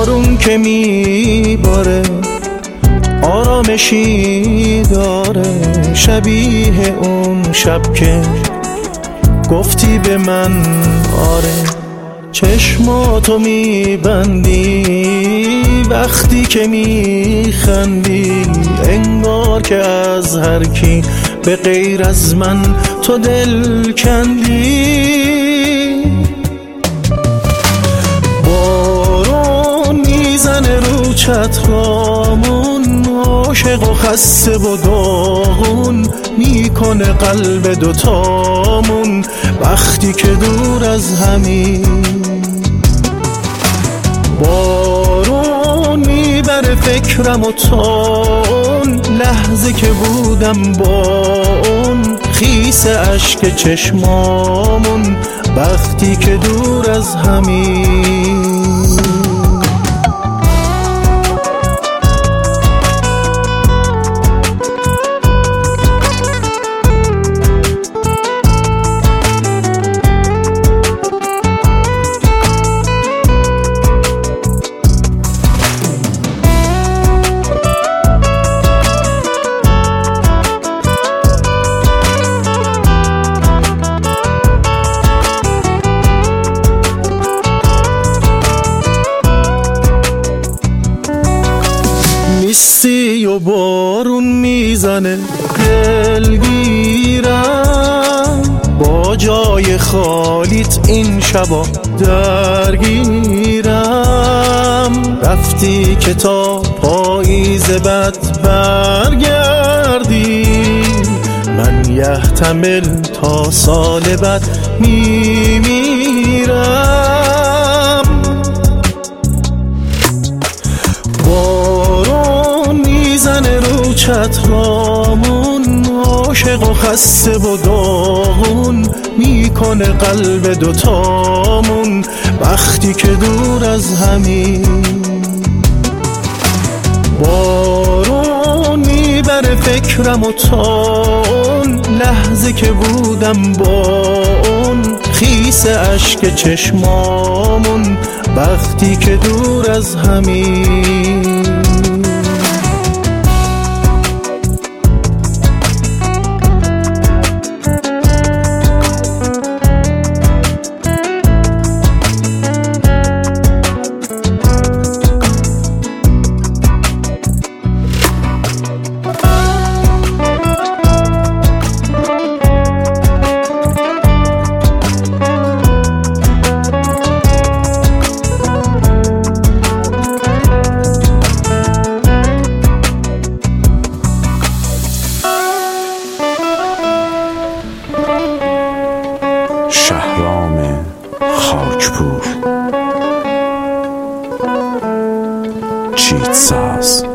بارون که میباره آرامشی داره، شبیه اون شب که گفتی به من آره. چشماتو میبندی وقتی که میخندی، انگار که از هر کی به غیر از من تو دل کندی. بارون میزنه رو چترامون، عاشق و خسته و داغون میکنه قلب دوتامون وقتی که دور از همین. بارون میبره فکرم و تون لحظه که بودم با اون، خیس اشک چشمامون وقتی که دور از همین. نیستی و بارون میزنه دلگیرم، با جای خالیت این شبا درگیرم. رفتی که تا پاییز بد برگردی، من یحتمل تا سال بعد میمیرم. میزنه رو چترامون، عاشق و خسته و داغون میکنه قلب دوتامون وقتی که دور از همین. بارون میبره فکرم و تون لحظه که بودم با اون، خیس اشک چشمامون وقتی که دور از همین. شهرام خاکپور چیت ساز.